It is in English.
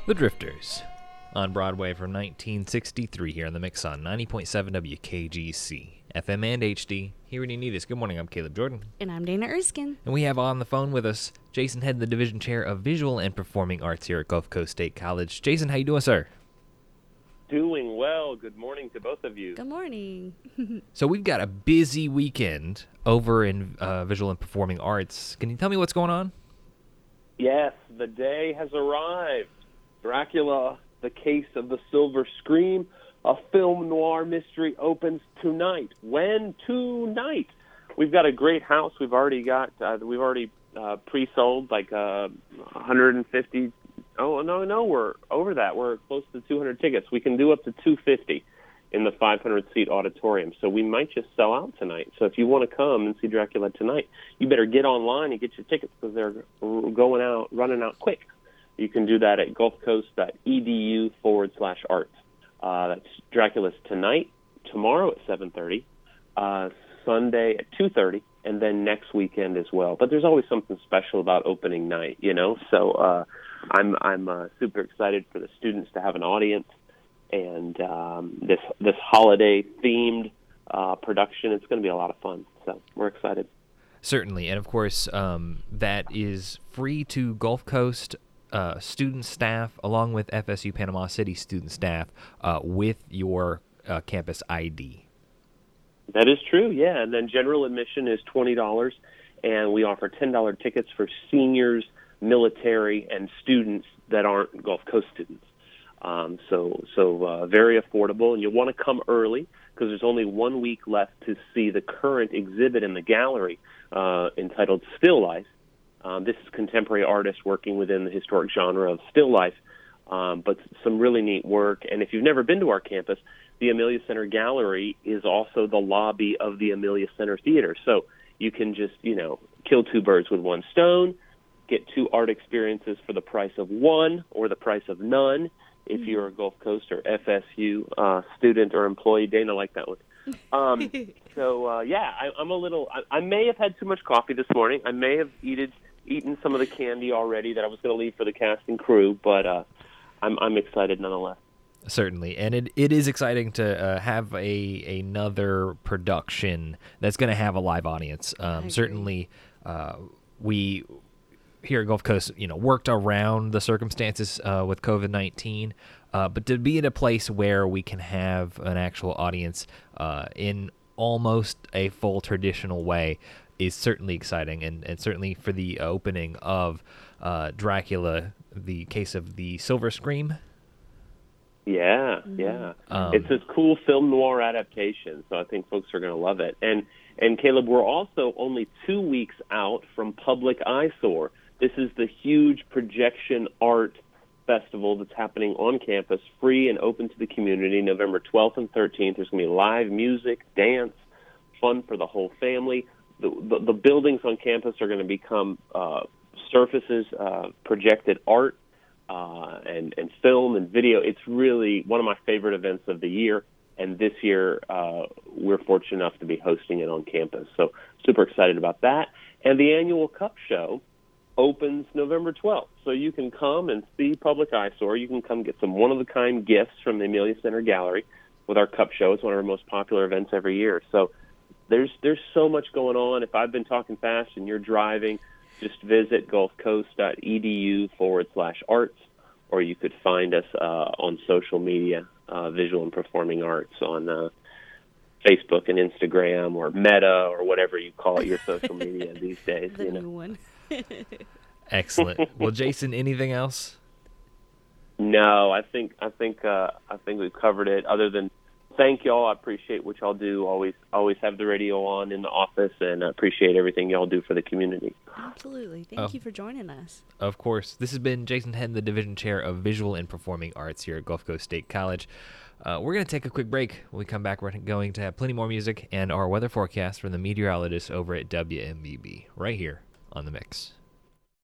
The Drifters on Broadway from 1963 here on the Mix on 90.7 WKGC, FM and HD. Here when you need us. Good morning, I'm Caleb Jordan. And I'm Dana Erskine. And we have on the phone with us Jason Head, the Division Chair of Visual and Performing Arts here at Gulf Coast State College. Jason, how you doing, sir? Doing well. Good morning to both of you. Good morning. So we've got a busy weekend over in Visual and Performing Arts. Can you tell me what's going on? Yes, the day has arrived. Dracula, the Case of the Silver Scream, a film noir mystery opens tonight. When? Tonight. We've got a great house. We've already pre-sold like 150. Oh, no, we're over that. We're close to 200 tickets. We can do up to 250 in the 500-seat auditorium. So we might just sell out tonight. So if you want to come and see Dracula tonight, you better get online and get your tickets because they're running out quick. You can do that at gulfcoast.edu/arts. That's Dracula's tonight, tomorrow at 7:30, Sunday at 2:30, and then next weekend as well. But there's always something special about opening night, you know. So I'm super excited for the students to have an audience, and this holiday themed production. It's going to be a lot of fun. So we're excited. Certainly, and of course that is free to Gulf Coast student staff, along with FSU Panama City student staff, with your campus ID. That is true, yeah. And then general admission is $20, and we offer $10 tickets for seniors, military, and students that aren't Gulf Coast students. So very affordable, and you'll want to come early because there's only 1 week left to see the current exhibit in the gallery entitled Still Life. This is contemporary artists working within the historic genre of still life, but some really neat work. And if you've never been to our campus, the Amelia Center Gallery is also the lobby of the Amelia Center Theater. So you can just, kill two birds with one stone, get two art experiences for the price of one or the price of none if you're a Gulf Coast or FSU student or employee. Dana liked that one. I may have had too much coffee this morning. I may have eaten some of the candy already that I was going to leave for the cast and crew, but I'm excited nonetheless. Certainly, and it is exciting to have another production that's going to have a live audience. Certainly, we here at Gulf Coast, worked around the circumstances with COVID-19, but to be in a place where we can have an actual audience in almost a full traditional way is certainly exciting, and certainly for the opening of Dracula, the Case of the Silver Scream. Yeah. It's this cool film noir adaptation, so I think folks are going to love it. And Caleb, we're also only 2 weeks out from Public Eyesore. This is the huge projection art festival that's happening on campus, free and open to the community, November 12th and 13th. There's going to be live music, dance, fun for the whole family. The buildings on campus are going to become surfaces, projected art, and film and video. It's really one of my favorite events of the year, and this year we're fortunate enough to be hosting it on campus. So super excited about that. And the annual Cup Show opens November 12th. So you can come and see Public Eyesore. You can come get some one-of-a-kind gifts from the Amelia Center Gallery with our Cup Show. It's one of our most popular events every year. So there's so much going on. If I've been talking fast and you're driving, just visit gulfcoast.edu/arts, or you could find us on social media, Visual and Performing Arts, on Facebook and Instagram or Meta or whatever you call it, your social media these days. The new one. Excellent. Well, Jason, anything else? No, I think we've covered it. Other than thank y'all, I appreciate what y'all do. Always have the radio on in the office, and I appreciate everything y'all do for the community. Absolutely. Thank you for joining us. Of course. This has been Jason Head, the Division Chair of Visual and Performing Arts here at Gulf Coast State College. We're going to take a quick break. When we come back, we're going to have plenty more music and our weather forecast from the meteorologist over at WMBB right here on The Mix.